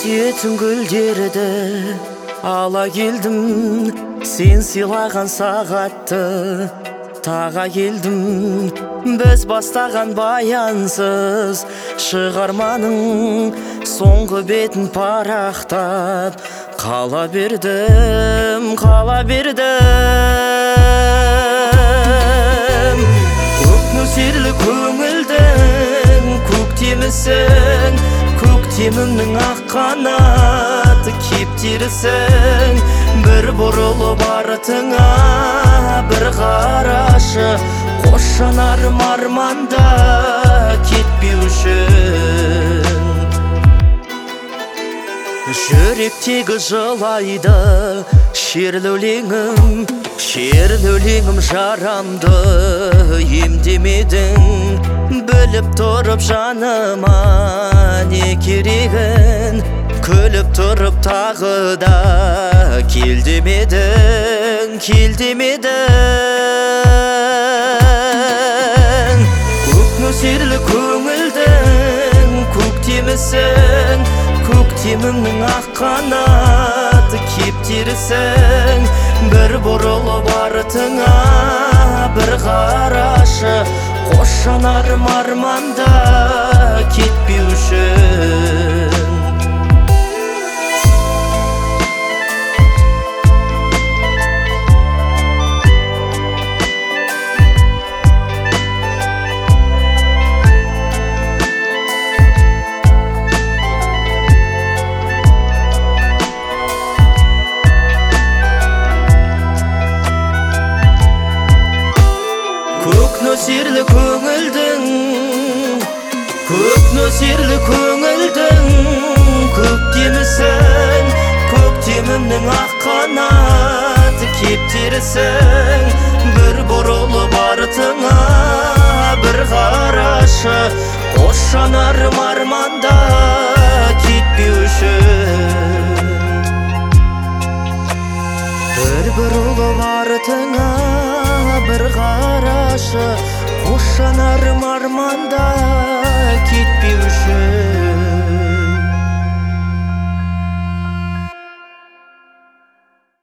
Өсиетің гүлдерді ала келдім, сен сыйлаған сағатты таға келдім. Біз бастаған баянсыз шығарманың соңғы бетін парақтап қала бердім. Көк нөсерлі көңілдің көктемісің, көктемімнің ақ қанаты кептірісің. Бір бұрылып артыңа бір қарашы, қош жанарым арманда кетпеу үшін. Жүректегі жылайды шерлі өлеңім жарамды емдемедің. Біліп тұрып жаныма не керегін, күліп тұрып тағы да кел демедің. Көк нөсерлі көңілдің көктемісің, көктемімнің ақ қанаты кептірісің. Бір бұрылып артыңа бір қарашы, қош жанарым арманда кетпеу үшін. Көк нөсерлі көңілдің көктемісің, көктемімнің ақ қанаты кептірісің. Бір бұрылып артыңа бір қарашы, қош жанарым арманда кетпеу үшін. Бір бұрылып артыңа бір қарашы, қош жанарым арманда кетпеу үшін.